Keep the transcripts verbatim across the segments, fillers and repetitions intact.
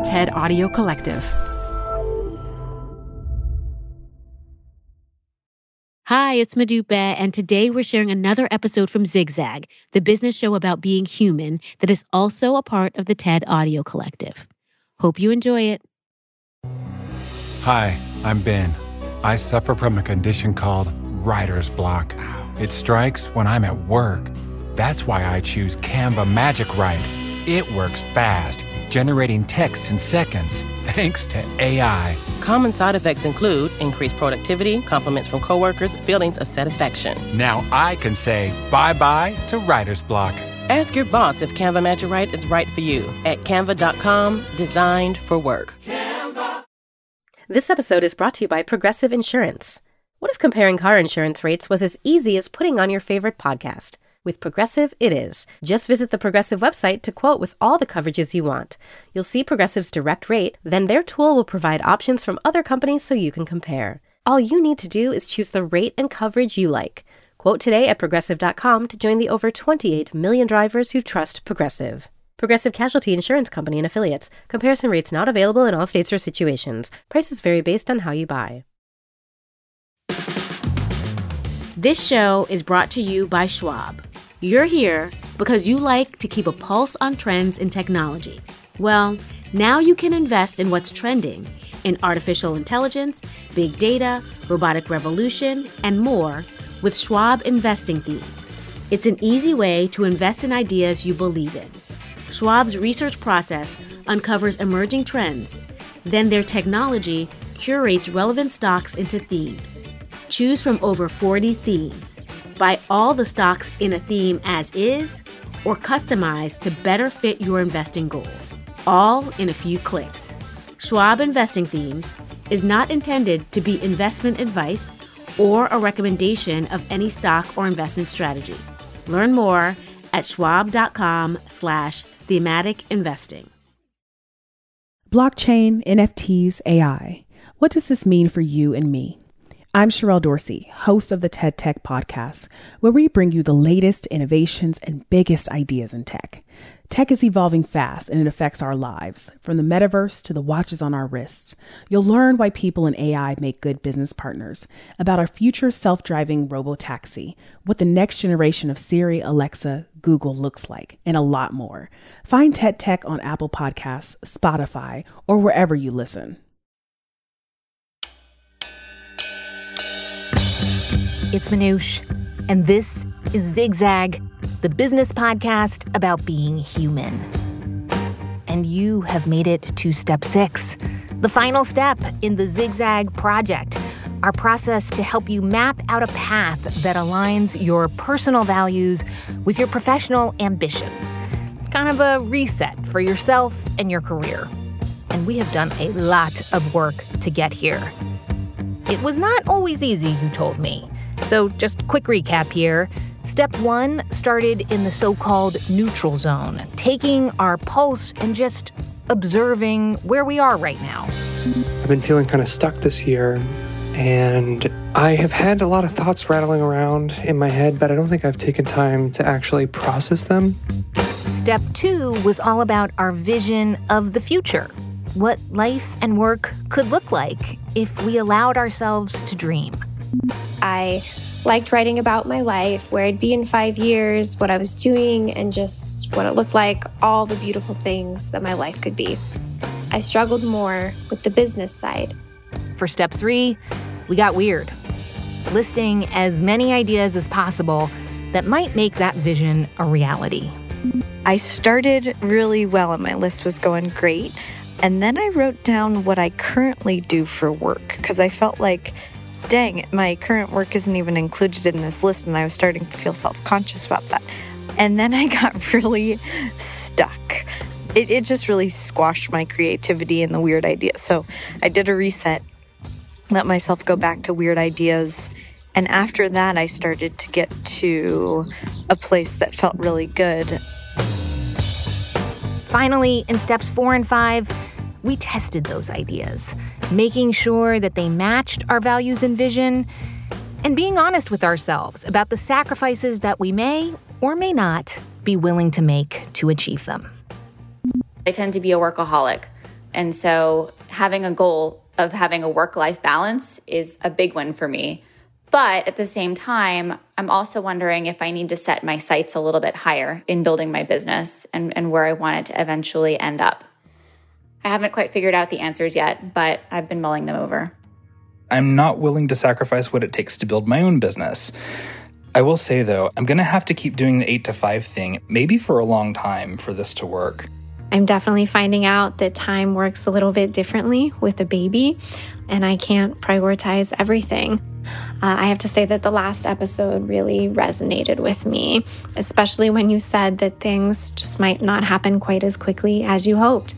TED Audio Collective. Hi, it's Modupe, and today we're sharing another episode from Zigzag, the business show about being human that is also a part of the TED Audio Collective. Hope you enjoy it. Hi, I'm Ben. I suffer from a condition called writer's block. It strikes when I'm at work. That's why I choose Canva Magic Write. It works fast, generating text in seconds, thanks to A I. Common side effects include increased productivity, compliments from coworkers, feelings of satisfaction. Now I can say bye-bye to writer's block. Ask your boss if Canva Magic Write is right for you at canva dot com, designed for work. Canva. This episode is brought to you by Progressive Insurance. What if comparing car insurance rates was as easy as putting on your favorite podcast? With Progressive, it is. Just visit the Progressive website to quote with all the coverages you want. You'll see Progressive's direct rate, then their tool will provide options from other companies so you can compare. All you need to do is choose the rate and coverage you like. Quote today at progressive dot com to join the over twenty-eight million drivers who trust Progressive. Progressive Casualty Insurance Company and Affiliates. Comparison rates not available in all states or situations. Prices vary based on how you buy. This show is brought to you by Schwab. You're here because you like to keep a pulse on trends in technology. Well, now you can invest in what's trending in artificial intelligence, big data, robotic revolution, and more with Schwab Investing Themes. It's an easy way to invest in ideas you believe in. Schwab's research process uncovers emerging trends. Then their technology curates relevant stocks into themes. Choose from over forty themes. Buy all the stocks in a theme as is or customize to better fit your investing goals. All in a few clicks. Schwab Investing Themes is not intended to be investment advice or a recommendation of any stock or investment strategy. Learn more at schwab.com slash thematic investing. Blockchain, N F Ts, A I. What does this mean for you and me? I'm Sherelle Dorsey, host of the TED Tech Podcast, where we bring you the latest innovations and biggest ideas in tech. Tech is evolving fast and it affects our lives, from the metaverse to the watches on our wrists. You'll learn why people in A I make good business partners, about our future self-driving robo-taxi, what the next generation of Siri, Alexa, Google looks like, and a lot more. Find TED Tech on Apple Podcasts, Spotify, or wherever you listen. It's Manoush, and this is Zigzag, the business podcast about being human. And you have made it to step six, the final step in the Zigzag project, our process to help you map out a path that aligns your personal values with your professional ambitions. Kind of a reset for yourself and your career. And we have done a lot of work to get here. It was not always easy, you told me. So just quick recap here. Step one started in the so-called neutral zone, taking our pulse and just observing where we are right now. I've been feeling kind of stuck this year, and I have had a lot of thoughts rattling around in my head, but I don't think I've taken time to actually process them. Step two was all about our vision of the future, what life and work could look like if we allowed ourselves to dream. I liked writing about my life, where I'd be in five years, what I was doing, and just what it looked like, all the beautiful things that my life could be. I struggled more with the business side. For step three, we got weird, listing as many ideas as possible that might make that vision a reality. I started really well and my list was going great. And then I wrote down what I currently do for work because I felt like, dang, my current work isn't even included in this list, and I was starting to feel self-conscious about that. And then I got really stuck. It, it just really squashed my creativity and the weird ideas. So I did a reset, let myself go back to weird ideas, and after that I started to get to a place that felt really good. Finally, in steps four and five, we tested those ideas, making sure that they matched our values and vision, and being honest with ourselves about the sacrifices that we may or may not be willing to make to achieve them. I tend to be a workaholic. And so having a goal of having a work-life balance is a big one for me. But at the same time, I'm also wondering if I need to set my sights a little bit higher in building my business and, and where I want it to eventually end up. I haven't quite figured out the answers yet, but I've been mulling them over. I'm not willing to sacrifice what it takes to build my own business. I will say, though, I'm going to have to keep doing the eight to five thing, maybe for a long time, for this to work. I'm definitely finding out that time works a little bit differently with a baby, and I can't prioritize everything. Uh, I have to say that the last episode really resonated with me, especially when you said that things just might not happen quite as quickly as you hoped.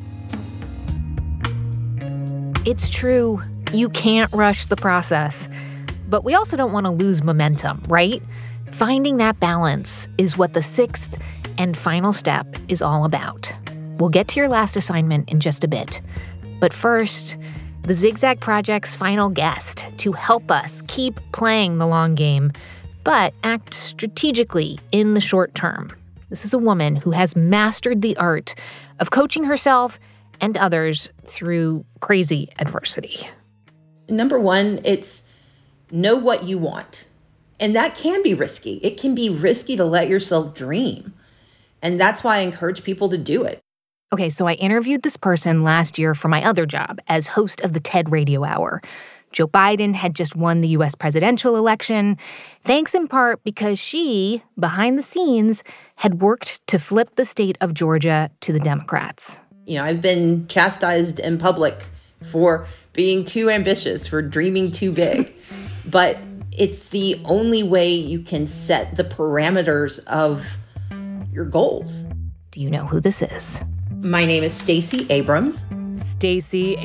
It's true. You can't rush the process. But we also don't want to lose momentum, right? Finding that balance is what the sixth and final step is all about. We'll get to your last assignment in just a bit. But first, the Zigzag Project's final guest to help us keep playing the long game, but act strategically in the short term. This is a woman who has mastered the art of coaching herself and others through crazy adversity. Number one, it's know what you want. And that can be risky. It can be risky to let yourself dream. And that's why I encourage people to do it. Okay, so I interviewed this person last year for my other job as host of the TED Radio Hour. Joe Biden had just won the U S presidential election, thanks in part because she, behind the scenes, had worked to flip the state of Georgia to the Democrats. You know, I've been chastised in public for being too ambitious, for dreaming too big. But it's the only way you can set the parameters of your goals. Do you know who this is? My name is Stacey Abrams. Stacey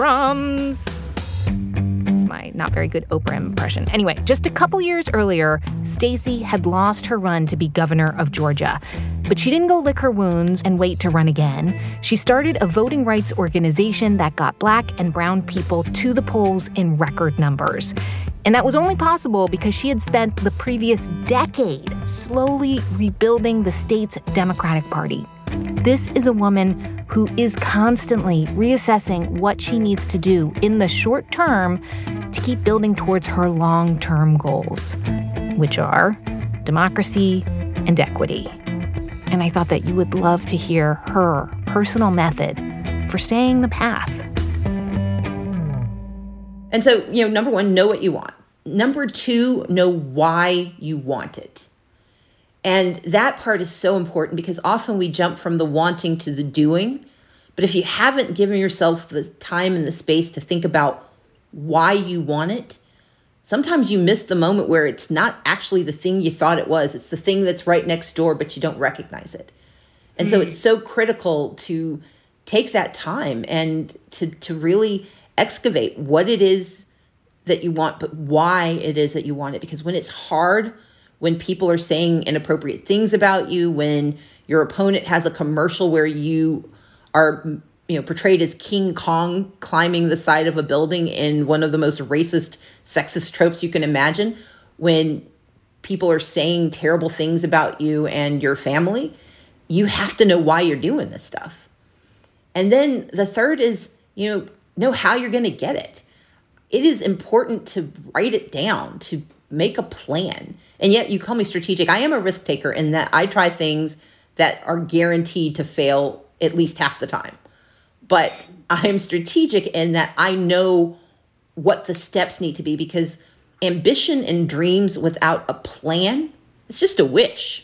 Abrams. That's my not very good Oprah impression. Anyway, just a couple years earlier, Stacey had lost her run to be governor of Georgia. But she didn't go lick her wounds and wait to run again. She started a voting rights organization that got Black and brown people to the polls in record numbers. And that was only possible because she had spent the previous decade slowly rebuilding the state's Democratic Party. This is a woman who is constantly reassessing what she needs to do in the short term to keep building towards her long-term goals, which are democracy and equity. And I thought that you would love to hear her personal method for staying the path. And so, you know, number one, know what you want. Number two, know why you want it. And that part is so important because often we jump from the wanting to the doing. But if you haven't given yourself the time and the space to think about why you want it, sometimes you miss the moment where it's not actually the thing you thought it was. It's the thing that's right next door, but you don't recognize it. And mm. so it's so critical to take that time and to, to really excavate what it is that you want, but why it is that you want it. Because when it's hard, when people are saying inappropriate things about you, when your opponent has a commercial where you are, you know, portrayed as King Kong climbing the side of a building in one of the most racist, sexist tropes you can imagine, when people are saying terrible things about you and your family, you have to know why you're doing this stuff. And then the third is, you know, know how you're going to get it. It is important to write it down, to make a plan. And yet you call me strategic. I am a risk taker in that I try things that are guaranteed to fail at least half the time. But I am strategic in that I know what the steps need to be, because ambition and dreams without a plan, it's just a wish.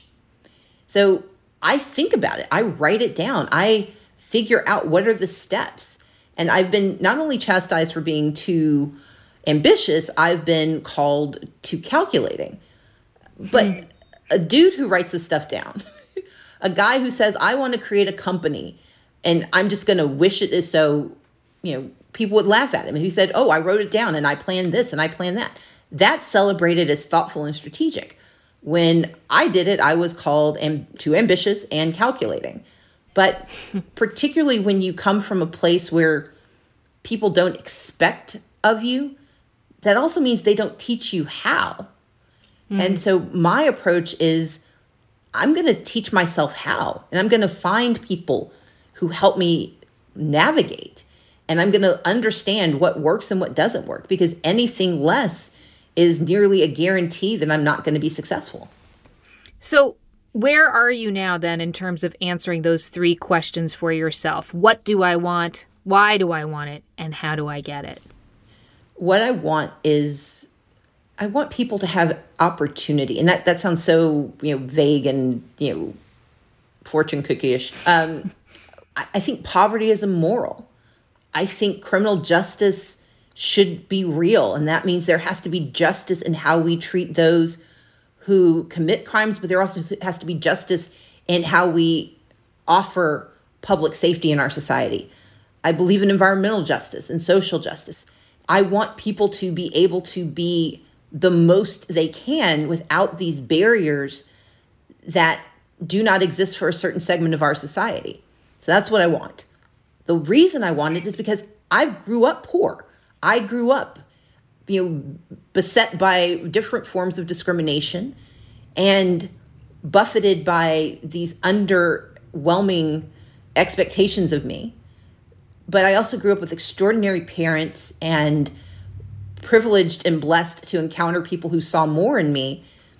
So I think about it. I write it down. I figure out what are the steps. And I've been not only chastised for being too ambitious, I've been called too calculating. But mm. a dude who writes this stuff down, a guy who says, I want to create a company and I'm just going to wish it is so, you know, people would laugh at him. And he said, oh, I wrote it down and I planned this and I planned that. That's celebrated as thoughtful and strategic. When I did it, I was called amb- too ambitious and calculating. But particularly when you come from a place where people don't expect of you, that also means they don't teach you how. Mm. And so my approach is I'm going to teach myself how, and I'm going to find people who help me navigate. And I'm going to understand what works and what doesn't work, because anything less is nearly a guarantee that I'm not going to be successful. So where are you now then in terms of answering those three questions for yourself? What do I want? Why do I want it? And how do I get it? What I want is I want people to have opportunity. And that, that sounds so, you know, vague and, you know, fortune cookie-ish. Um, I, I think poverty is immoral. I think criminal justice should be real. And that means there has to be justice in how we treat those who commit crimes, but there also has to be justice in how we offer public safety in our society. I believe in environmental justice and social justice. I want people to be able to be the most they can without these barriers that do not exist for a certain segment of our society. So that's what I want. The reason I want it is because I grew up poor. I grew up, you know, beset by different forms of discrimination and buffeted by these underwhelming expectations of me. But I also grew up with extraordinary parents and privileged and blessed to encounter people who saw more in me.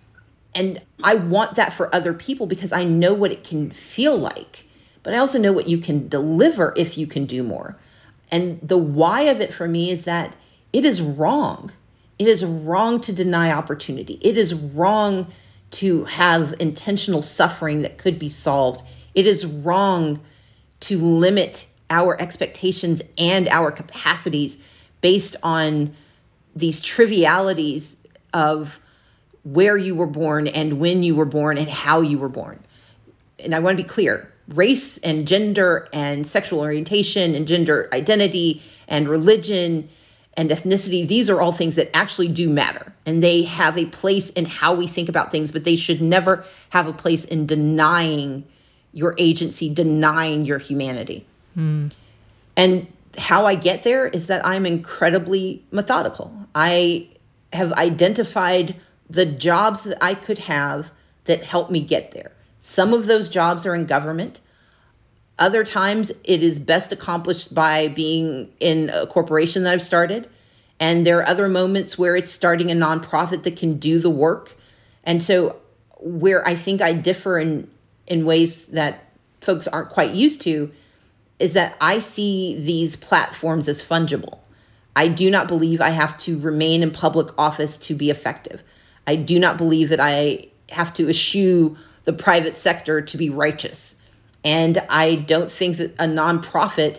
And I want that for other people because I know what it can feel like. But I also know what you can deliver if you can do more. And the why of it for me is that it is wrong. It is wrong to deny opportunity. It is wrong to have intentional suffering that could be solved. It is wrong to limit our expectations and our capacities based on these trivialities of where you were born and when you were born and how you were born. And I want to be clear. Race and gender and sexual orientation and gender identity and religion and ethnicity, these are all things that actually do matter. And they have a place in how we think about things, but they should never have a place in denying your agency, denying your humanity. Mm. And how I get there is that I'm incredibly methodical. I have identified the jobs that I could have that help me get there. Some of those jobs are in government. Other times it is best accomplished by being in a corporation that I've started. And there are other moments where it's starting a nonprofit that can do the work. And so where I think I differ in, in ways that folks aren't quite used to is that I see these platforms as fungible. I do not believe I have to remain in public office to be effective. I do not believe that I have to eschew the private sector to be righteous. And I don't think that a nonprofit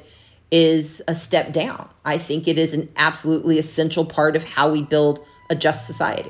is a step down. I think it is an absolutely essential part of how we build a just society.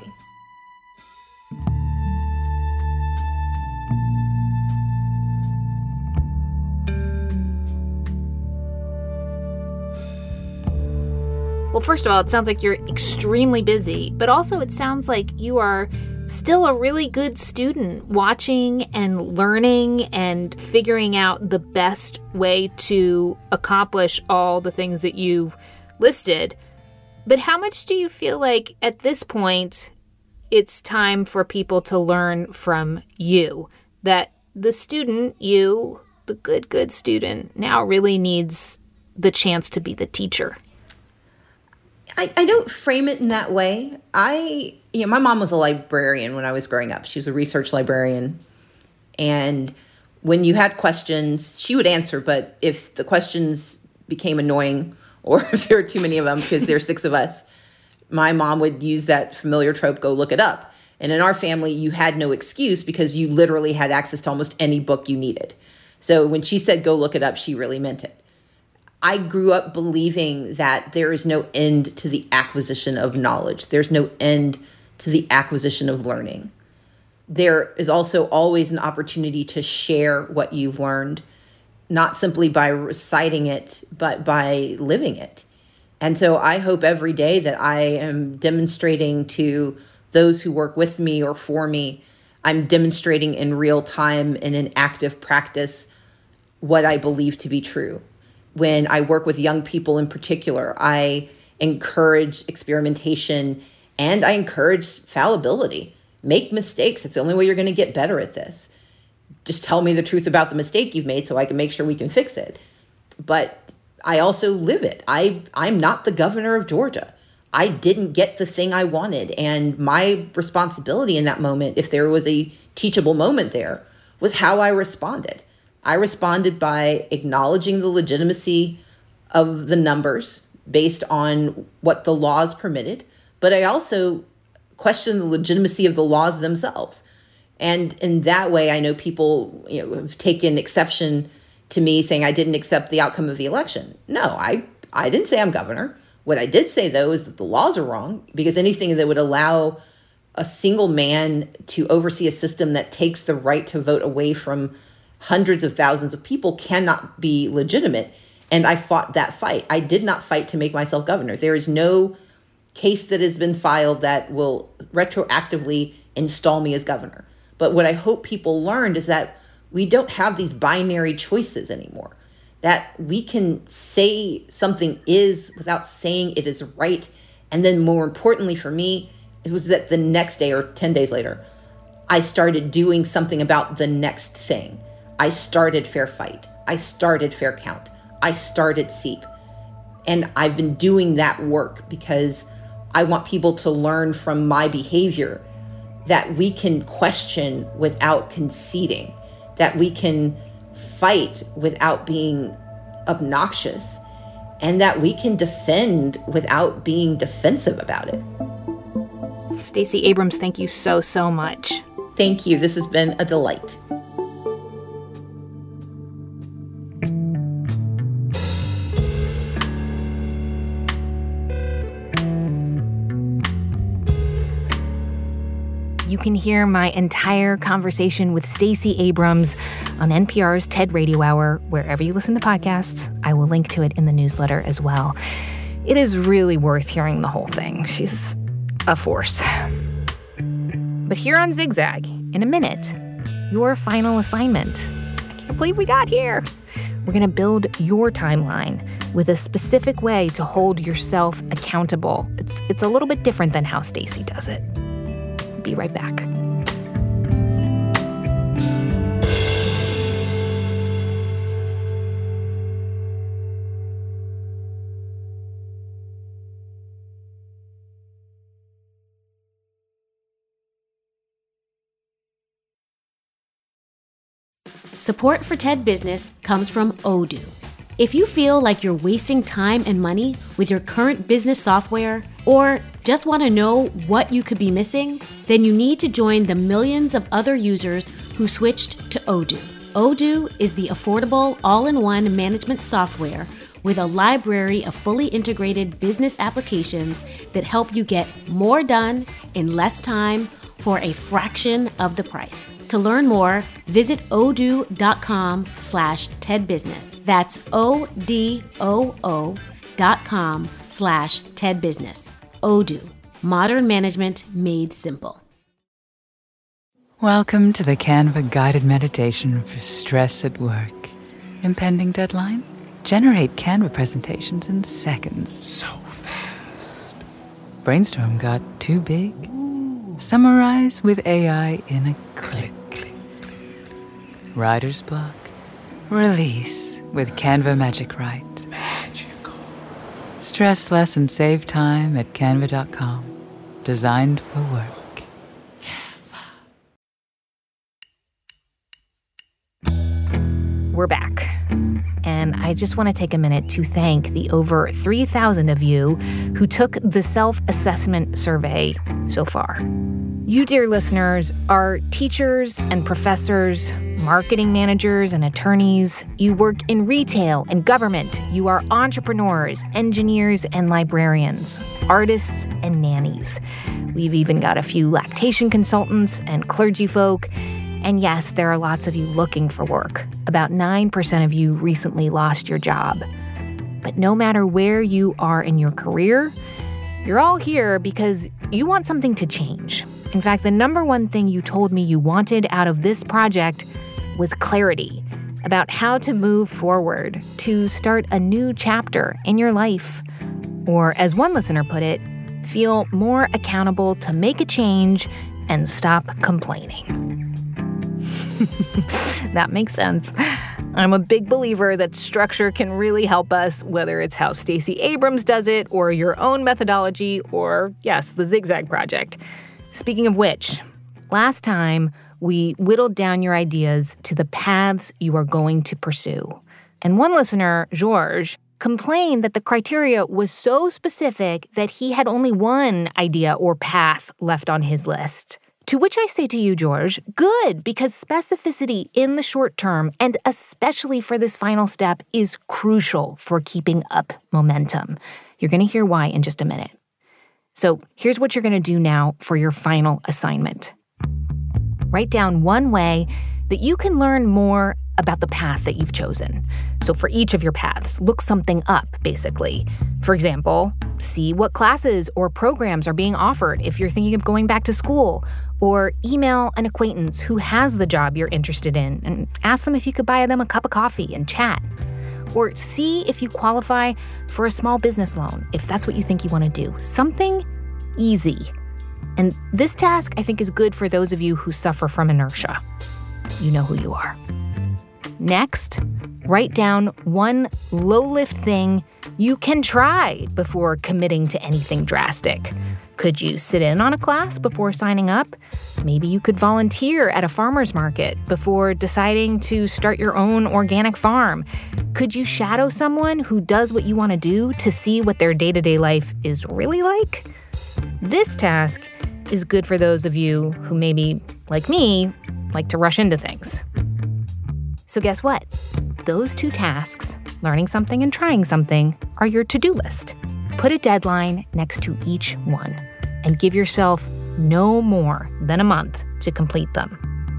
Well, first of all, it sounds like you're extremely busy, but also it sounds like you are still a really good student, watching and learning and figuring out the best way to accomplish all the things that you listed. But how much do you feel like at this point it's time for people to learn from you? That the student, you, the good, good student, now really needs the chance to be the teacher? I, I don't frame it in that way. I, you know, my mom was a librarian when I was growing up. She was a research librarian. And when you had questions, she would answer. But if the questions became annoying or if there were too many of them because there are six of us, my mom would use that familiar trope, go look it up. And in our family, you had no excuse because you literally had access to almost any book you needed. So when she said, go look it up, she really meant it. I grew up believing that there is no end to the acquisition of knowledge. There's no end to the acquisition of learning. There is also always an opportunity to share what you've learned, not simply by reciting it, but by living it. And so I hope every day that I am demonstrating to those who work with me or for me, I'm demonstrating in real time in an active practice what I believe to be true. When I work with young people in particular, I encourage experimentation and I encourage fallibility. Make mistakes. It's the only way you're going to get better at this. Just tell me the truth about the mistake you've made so I can make sure we can fix it. But I also live it. I, I'm not the governor of Georgia. I didn't get the thing I wanted. And my responsibility in that moment, if there was a teachable moment there, was how I responded. I responded by acknowledging the legitimacy of the numbers based on what the laws permitted, but I also questioned the legitimacy of the laws themselves. And in that way, I know people, you know, have taken exception to me saying I didn't accept the outcome of the election. No, I, I didn't say I'm governor. What I did say, though, is that the laws are wrong, because anything that would allow a single man to oversee a system that takes the right to vote away from hundreds of thousands of people cannot be legitimate. And I fought that fight. I did not fight to make myself governor. There is no case that has been filed that will retroactively install me as governor. But what I hope people learned is that we don't have these binary choices anymore, that we can say something is without saying it is right. And then more importantly for me, it was that the next day or ten days later, I started doing something about the next thing. I started Fair Fight. I started Fair Count. I started SEEP. And I've been doing that work because I want people to learn from my behavior that we can question without conceding, that we can fight without being obnoxious, and that we can defend without being defensive about it. Stacey Abrams, thank you so, so much. Thank you. This has been a delight. You can hear my entire conversation with Stacey Abrams on N P R's TED Radio Hour, wherever you listen to podcasts. I will link to it in the newsletter as well. It is really worth hearing the whole thing. She's a force. But here on Zigzag, in a minute, your final assignment. I can't believe we got here. We're going to build your timeline with a specific way to hold yourself accountable. It's, it's a little bit different than how Stacey does it. Be right back. Support for TED Business comes from Odoo. If you feel like you're wasting time and money with your current business software, or just want to know what you could be missing, then you need to join the millions of other users who switched to Odoo. Odoo is the affordable all-in-one management software with a library of fully integrated business applications that help you get more done in less time for a fraction of the price. To learn more, visit odoo.com slash TEDbusiness. That's O-D-O-O dot com slash TEDbusiness. Odoo, modern management made simple. Welcome to the Canva guided meditation for stress at work. Impending deadline? Generate Canva presentations in seconds. So fast. Brainstorm got too big? Ooh. Summarize with A I in a click. click, click. Writer's block? Release with Canva Magic Write. Magical. Stress less and save time at canva dot com. Designed for work. We're back. And I just want to take a minute to thank the over three thousand of you who took the self-assessment survey so far. You, dear listeners, are teachers and professors, marketing managers and attorneys. You work in retail and government. You are entrepreneurs, engineers and librarians, artists and nannies. We've even got a few lactation consultants and clergy folk. And yes, there are lots of you looking for work. About nine percent of you recently lost your job. But no matter where you are in your career, you're all here because you want something to change. In fact, the number one thing you told me you wanted out of this project was clarity about how to move forward, to start a new chapter in your life. Or, as one listener put it, feel more accountable to make a change and stop complaining. That makes sense. I'm a big believer that structure can really help us, whether it's how Stacey Abrams does it or your own methodology or, yes, the Zigzag Project. Speaking of which, last time we whittled down your ideas to the paths you are going to pursue. And one listener, George, complained that the criteria was so specific that he had only one idea or path left on his list. To which I say to you, George, good, because specificity in the short term, and especially for this final step, is crucial for keeping up momentum. You're going to hear why in just a minute. So here's what you're going to do now for your final assignment. Write down one way that you can learn more about the path that you've chosen. So for each of your paths, look something up, basically. For example, see what classes or programs are being offered if you're thinking of going back to school, or email an acquaintance who has the job you're interested in and ask them if you could buy them a cup of coffee and chat. Or see if you qualify for a small business loan, if that's what you think you want to do. Something easy. And this task, I think, is good for those of you who suffer from inertia. You know who you are. Next, write down one low-lift thing you can try before committing to anything drastic. Could you sit in on a class before signing up? Maybe you could volunteer at a farmer's market before deciding to start your own organic farm. Could you shadow someone who does what you want to do to see what their day-to-day life is really like? This task is good for those of you who maybe, like me, like to rush into things. So guess what? Those two tasks, learning something and trying something, are your to-do list. Put a deadline next to each one and give yourself no more than a month to complete them.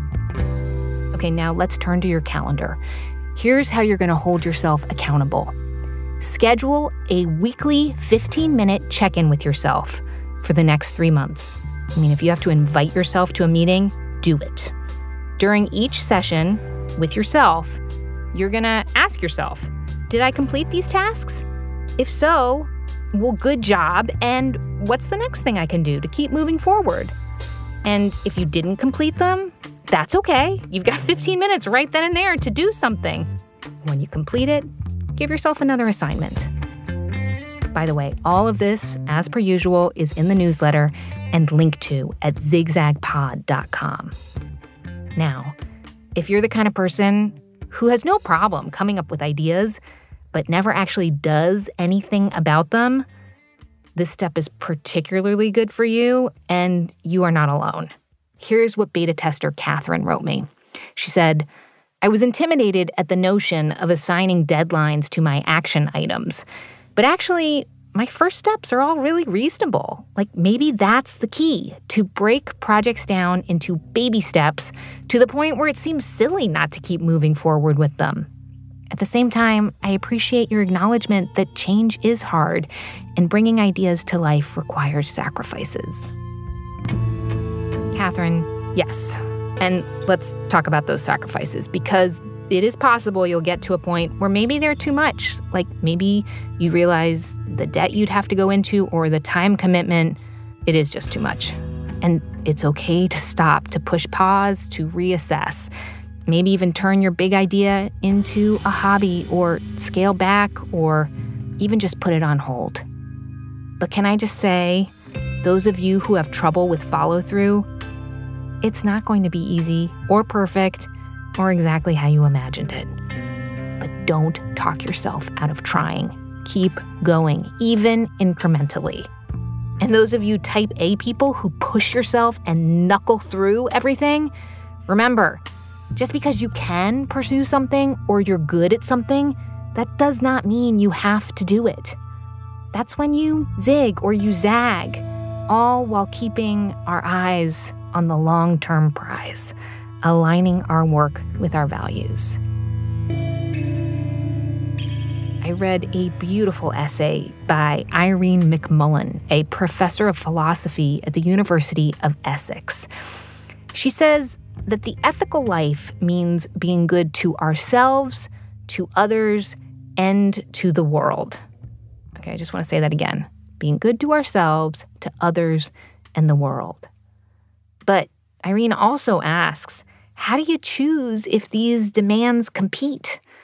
Okay, now let's turn to your calendar. Here's how you're going to hold yourself accountable. Schedule a weekly fifteen-minute check-in with yourself for the next three months. I mean, if you have to invite yourself to a meeting, do it. During each session with yourself, you're going to ask yourself, did I complete these tasks? If so, well, good job. And what's the next thing I can do to keep moving forward? And if you didn't complete them, that's okay. You've got fifteen minutes right then and there to do something. When you complete it, give yourself another assignment. By the way, all of this, as per usual, is in the newsletter and linked to at zigzag pod dot com. Now, if you're the kind of person who has no problem coming up with ideas, but never actually does anything about them, this step is particularly good for you, and you are not alone. Here's what beta tester Catherine wrote me. She said, I was intimidated at the notion of assigning deadlines to my action items, but actually, my first steps are all really reasonable. Like, maybe that's the key, to break projects down into baby steps to the point where it seems silly not to keep moving forward with them. At the same time, I appreciate your acknowledgement that change is hard and bringing ideas to life requires sacrifices. Catherine, yes. And let's talk about those sacrifices, because it is possible you'll get to a point where maybe they're too much. Like maybe you realize the debt you'd have to go into or the time commitment, it is just too much. And it's okay to stop, to push pause, to reassess. Maybe even turn your big idea into a hobby or scale back or even just put it on hold. But can I just say, those of you who have trouble with follow-through, it's not going to be easy or perfect or exactly how you imagined it. But don't talk yourself out of trying. Keep going, even incrementally. And those of you type A people who push yourself and knuckle through everything, remember, just because you can pursue something or you're good at something, that does not mean you have to do it. That's when you zig or you zag, all while keeping our eyes on the long-term prize, aligning our work with our values. I read a beautiful essay by Irene McMullen, a professor of philosophy at the University of Essex. She says that the ethical life means being good to ourselves, to others, and to the world. Okay, I just want to say that again. Being good to ourselves, to others, and the world. But Irene also asks, how do you choose if these demands compete?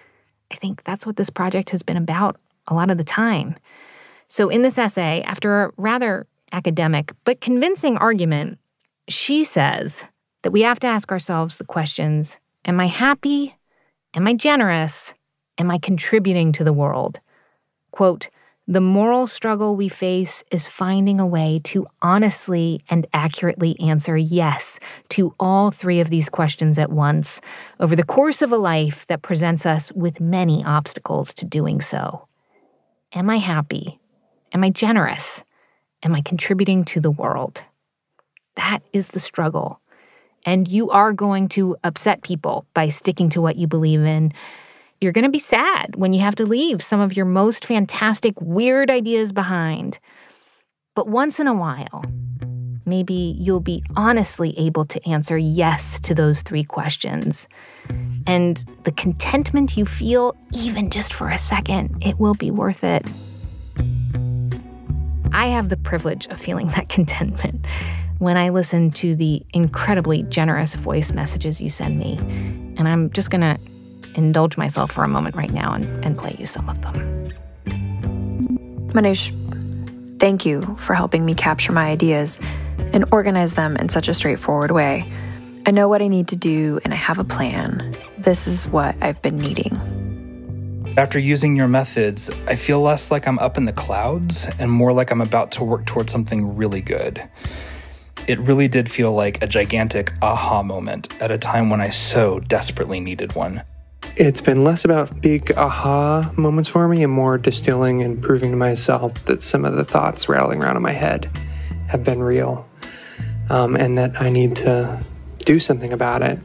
I think that's what this project has been about a lot of the time. So in this essay, after a rather academic but convincing argument, she says that we have to ask ourselves the questions, am I happy? Am I generous? Am I contributing to the world? Quote, the moral struggle we face is finding a way to honestly and accurately answer yes to all three of these questions at once over the course of a life that presents us with many obstacles to doing so. Am I happy? Am I generous? Am I contributing to the world? That is the struggle. And you are going to upset people by sticking to what you believe in. You're going to be sad when you have to leave some of your most fantastic, weird ideas behind. But once in a while, maybe you'll be honestly able to answer yes to those three questions. And the contentment you feel, even just for a second, it will be worth it. I have the privilege of feeling that contentment when I listen to the incredibly generous voice messages you send me. And I'm just going to indulge myself for a moment right now and, and play you some of them. Manoush, thank you for helping me capture my ideas and organize them in such a straightforward way. I know what I need to do and I have a plan. This is what I've been needing. After using your methods, I feel less like I'm up in the clouds and more like I'm about to work towards something really good. It really did feel like a gigantic aha moment at a time when I so desperately needed one. It's been less about big aha moments for me and more distilling and proving to myself that some of the thoughts rattling around in my head have been real, um, and that I need to do something about it.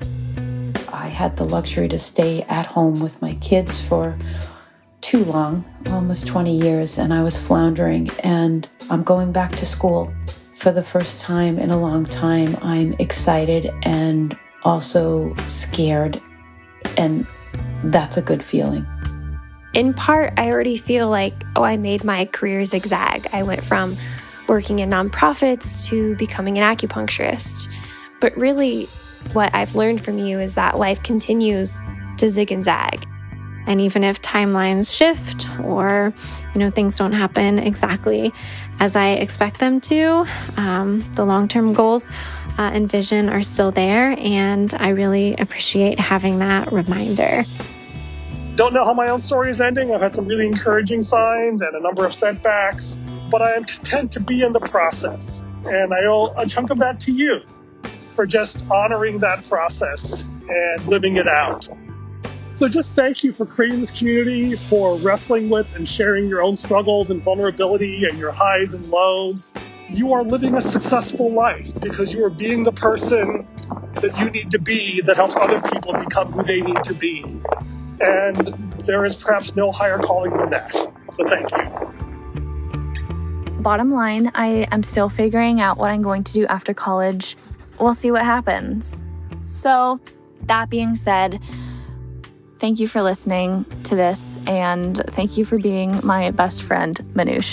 I had the luxury to stay at home with my kids for too long, almost twenty years, and I was floundering, and I'm going back to school for the first time in a long time. I'm excited and also scared, and that's a good feeling. In part, I already feel like, oh, I made my career zigzag. I went from working in nonprofits to becoming an acupuncturist. But really, what I've learned from you is that life continues to zig and zag. And even if timelines shift or, you know, things don't happen exactly as I expect them to, um, the long-term goals uh, and vision are still there. And I really appreciate having that reminder. Don't know how my own story is ending. I've had some really encouraging signs and a number of setbacks, but I am content to be in the process. And I owe a chunk of that to you for just honoring that process and living it out. So just thank you for creating this community, for wrestling with and sharing your own struggles and vulnerability and your highs and lows. You are living a successful life because you are being the person that you need to be that helps other people become who they need to be. And there is perhaps no higher calling than that. So thank you. Bottom line, I am still figuring out what I'm going to do after college. We'll see what happens. So, that being said, thank you for listening to this, and thank you for being my best friend, Manoush.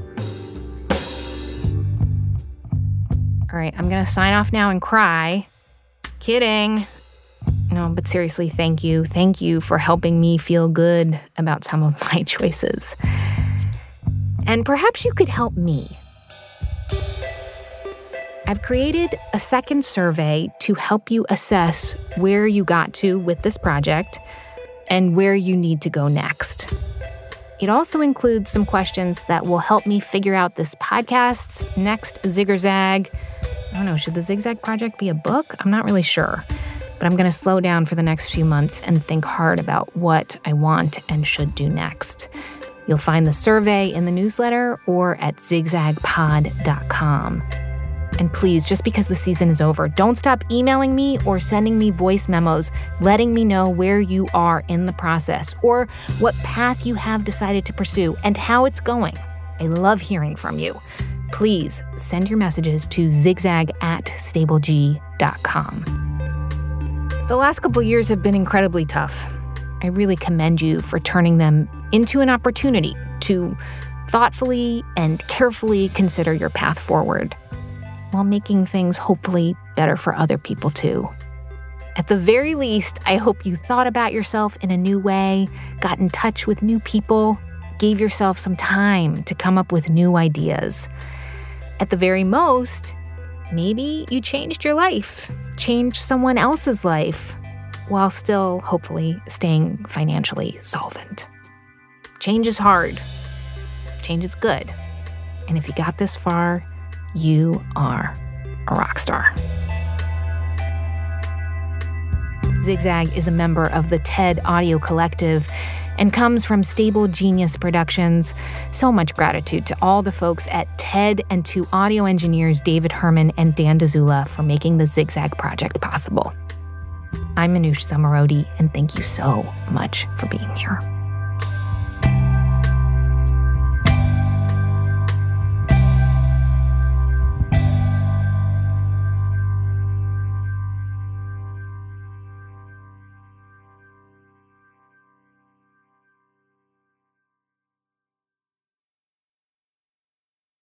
All right, I'm going to sign off now and cry. Kidding. No, but seriously, thank you. Thank you for helping me feel good about some of my choices. And perhaps you could help me. I've created a second survey to help you assess where you got to with this project and where you need to go next. It also includes some questions that will help me figure out this podcast's next zig or zag. I don't know, should the Zigzag Project be a book? I'm not really sure. But I'm going to slow down for the next few months and think hard about what I want and should do next. You'll find the survey in the newsletter or at zigzag pod dot com. And please, just because the season is over, don't stop emailing me or sending me voice memos, letting me know where you are in the process or what path you have decided to pursue and how it's going. I love hearing from you. Please send your messages to zigzag at stableg dot com. The last couple years have been incredibly tough. I really commend you for turning them into an opportunity to thoughtfully and carefully consider your path forward, while making things hopefully better for other people too. At the very least, I hope you thought about yourself in a new way, got in touch with new people, gave yourself some time to come up with new ideas. At the very most, maybe you changed your life, changed someone else's life, while still, hopefully, staying financially solvent. Change is hard. Change is good. And if you got this far, you are a rock star. Zigzag is a member of the TED Audio Collective and comes from Stable Genius Productions. So much gratitude to all the folks at TED and to audio engineers David Herman and Dan Dzula for making the Zigzag project possible. I'm Manoush Zomorodi, and thank you so much for being here.